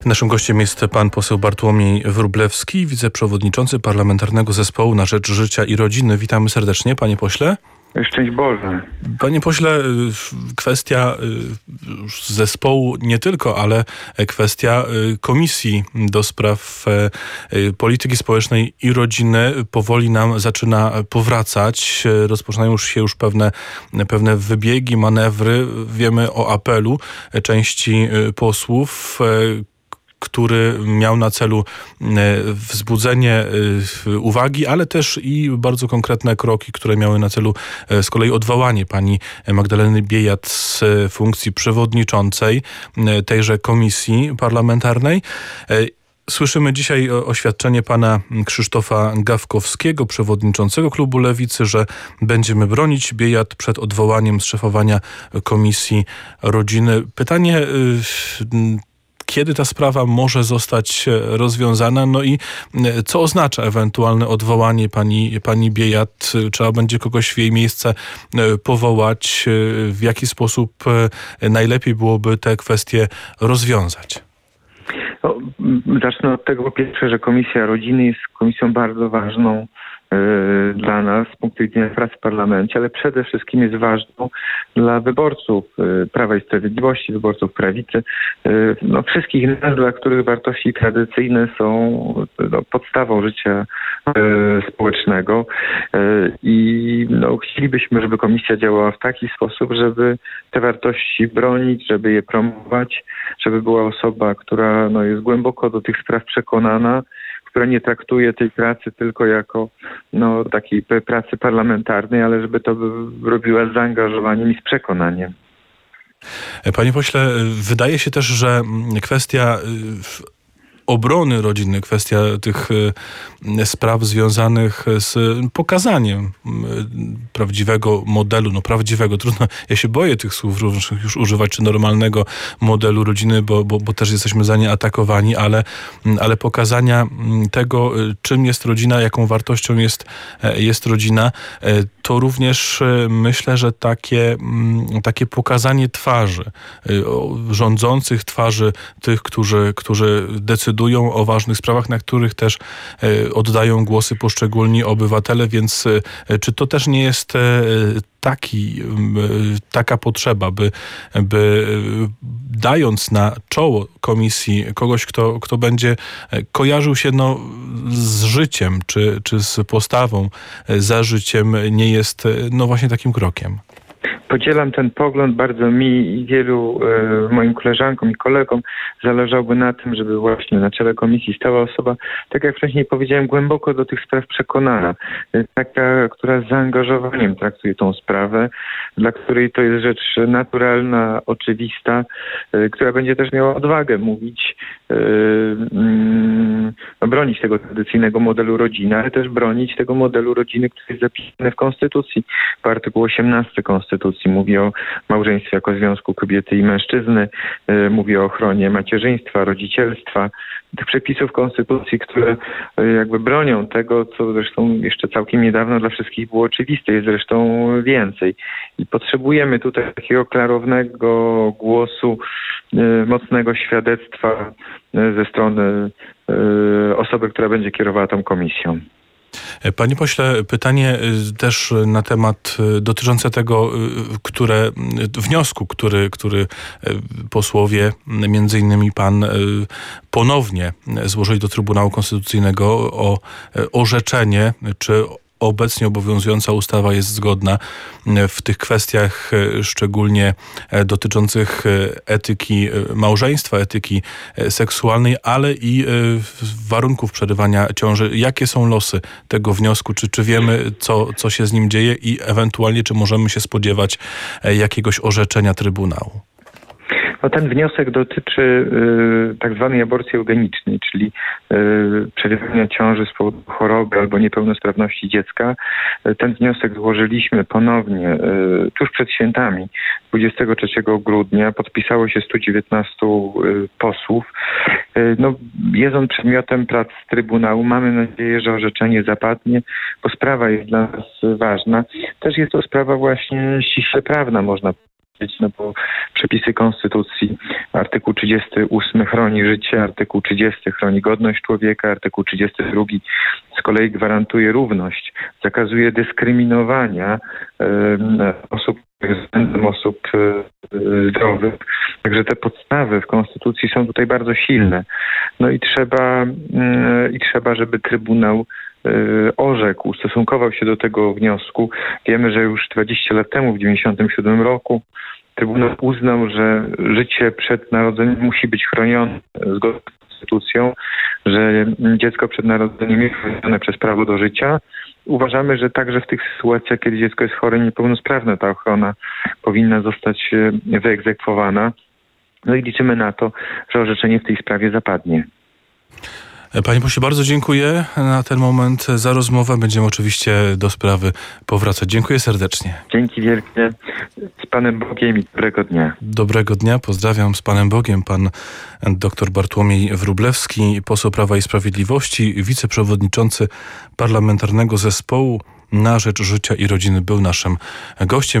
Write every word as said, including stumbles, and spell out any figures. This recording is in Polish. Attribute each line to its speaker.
Speaker 1: Naszym gościem jest pan poseł Bartłomiej Wróblewski, wiceprzewodniczący Parlamentarnego Zespołu na Rzecz Życia i Rodziny. Witamy serdecznie, panie pośle.
Speaker 2: Szczęść Boże.
Speaker 1: Panie pośle, kwestia zespołu nie tylko, ale kwestia Komisji do Spraw Polityki Społecznej i Rodziny powoli nam zaczyna powracać. Rozpoczynają już się już pewne, pewne wybiegi, manewry. Wiemy o apelu części posłów, który miał na celu wzbudzenie uwagi, ale też i bardzo konkretne kroki, które miały na celu z kolei odwołanie pani Magdaleny Biejat z funkcji przewodniczącej tejże komisji parlamentarnej. Słyszymy dzisiaj oświadczenie pana Krzysztofa Gawkowskiego, przewodniczącego klubu Lewicy, że będziemy bronić Biejat przed odwołaniem z szefowania Komisji Rodziny. Pytanie, kiedy ta sprawa może zostać rozwiązana? No i co oznacza ewentualne odwołanie pani, pani Biejat? Trzeba będzie kogoś w jej miejsce powołać? W jaki sposób najlepiej byłoby te kwestie rozwiązać?
Speaker 2: No, zacznę od tego po pierwsze, że Komisja Rodziny jest komisją bardzo ważną y, dla nas z punktu widzenia pracy w parlamencie, ale przede wszystkim jest ważną dla wyborców y, Prawa i Sprawiedliwości, wyborców prawicy, y, no, wszystkich nas, dla których wartości tradycyjne są no, podstawą życia y, społecznego y, i no, chcielibyśmy, żeby komisja działała w taki sposób, żeby te wartości bronić, żeby je promować, żeby była osoba, która no, jest głęboko do tych spraw przekonana, która nie traktuje tej pracy tylko jako no, takiej pracy parlamentarnej, ale żeby to robiła z zaangażowaniem i z przekonaniem.
Speaker 1: Panie pośle, wydaje się też, że kwestia obrony rodziny, kwestia tych spraw związanych z pokazaniem prawdziwego modelu, no prawdziwego, trudno, ja się boję tych słów różnych już używać, czy normalnego modelu rodziny, bo, bo, bo też jesteśmy za nie atakowani, ale, ale pokazania tego, czym jest rodzina, jaką wartością jest, jest rodzina, to również myślę, że takie, takie pokazanie twarzy rządzących, twarzy tych, którzy, którzy decydują o ważnych sprawach, na których też oddają głosy poszczególni obywatele, więc czy to też nie jest taki, taka potrzeba, by, by dając na czoło komisji kogoś, kto, kto będzie kojarzył się no, z życiem, czy, czy z postawą za życiem, nie jest no właśnie takim krokiem?
Speaker 2: Podzielam ten pogląd. Bardzo mi i wielu e, moim koleżankom i kolegom zależałoby na tym, żeby właśnie na czele komisji stała osoba, tak jak wcześniej powiedziałem, głęboko do tych spraw przekonana. E, taka, która z zaangażowaniem traktuje tą sprawę, dla której to jest rzecz naturalna, oczywista, e, która będzie też miała odwagę mówić, e, mm, no, bronić tego tradycyjnego modelu rodziny, ale też bronić tego modelu rodziny, który jest zapisany w Konstytucji, w artykuł osiemnastym Konstytucji. Mówi o małżeństwie jako związku kobiety i mężczyzny, y, mówi o ochronie macierzyństwa, rodzicielstwa, tych przepisów Konstytucji, które y, jakby bronią tego, co zresztą jeszcze całkiem niedawno dla wszystkich było oczywiste, jest zresztą więcej. I potrzebujemy tutaj takiego klarownego głosu, y, mocnego świadectwa y, ze strony y, osoby, która będzie kierowała tą komisją.
Speaker 1: Panie pośle, pytanie też na temat dotyczące tego, które, wniosku, który, który posłowie, między innymi pan, ponownie złożyli do Trybunału Konstytucyjnego o orzeczenie, czy obecnie obowiązująca ustawa jest zgodna w tych kwestiach szczególnie dotyczących etyki małżeństwa, etyki seksualnej, ale i warunków przerywania ciąży. Jakie są losy tego wniosku? Czy, czy wiemy, co, co się z nim dzieje i ewentualnie czy możemy się spodziewać jakiegoś orzeczenia Trybunału?
Speaker 2: No, ten wniosek dotyczy y, tak zwanej aborcji eugenicznej, czyli y, przerywania ciąży z powodu choroby albo niepełnosprawności dziecka. Y, ten wniosek złożyliśmy ponownie y, tuż przed świętami, dwudziestego trzeciego grudnia. Podpisało się stu dziewiętnastu y, posłów. Y, no, jest on przedmiotem prac Trybunału. Mamy nadzieję, że orzeczenie zapadnie, bo sprawa jest dla nas ważna. Też jest to sprawa właśnie ściśle prawna, można powiedzieć. no bo przepisy Konstytucji, artykuł trzydziesty ósmy chroni życie, artykuł trzydziesty chroni godność człowieka, artykuł trzydziesty drugi z kolei gwarantuje równość, zakazuje dyskryminowania y, osób względem osób y, zdrowych. Także te podstawy w Konstytucji są tutaj bardzo silne. No i trzeba, y, i trzeba, żeby Trybunał orzekł, ustosunkował się do tego wniosku. Wiemy, że już dwadzieścia lat temu, w dziewięćdziesiątym siódmym roku, Trybunał uznał, że życie przed narodzeniem musi być chronione zgodnie z Konstytucją, że dziecko przed narodzeniem jest chronione przez prawo do życia. Uważamy, że także w tych sytuacjach, kiedy dziecko jest chore i niepełnosprawne, ta ochrona powinna zostać wyegzekwowana. No i liczymy na to, że orzeczenie w tej sprawie zapadnie.
Speaker 1: Panie pośle, bardzo dziękuję na ten moment za rozmowę. Będziemy oczywiście do sprawy powracać. Dziękuję serdecznie.
Speaker 2: Dzięki wielkie. Z Panem Bogiem i dobrego dnia.
Speaker 1: Dobrego dnia. Pozdrawiam z Panem Bogiem. Pan dr Bartłomiej Wróblewski, poseł Prawa i Sprawiedliwości, wiceprzewodniczący Parlamentarnego Zespołu na rzecz Życia i Rodziny, był naszym gościem.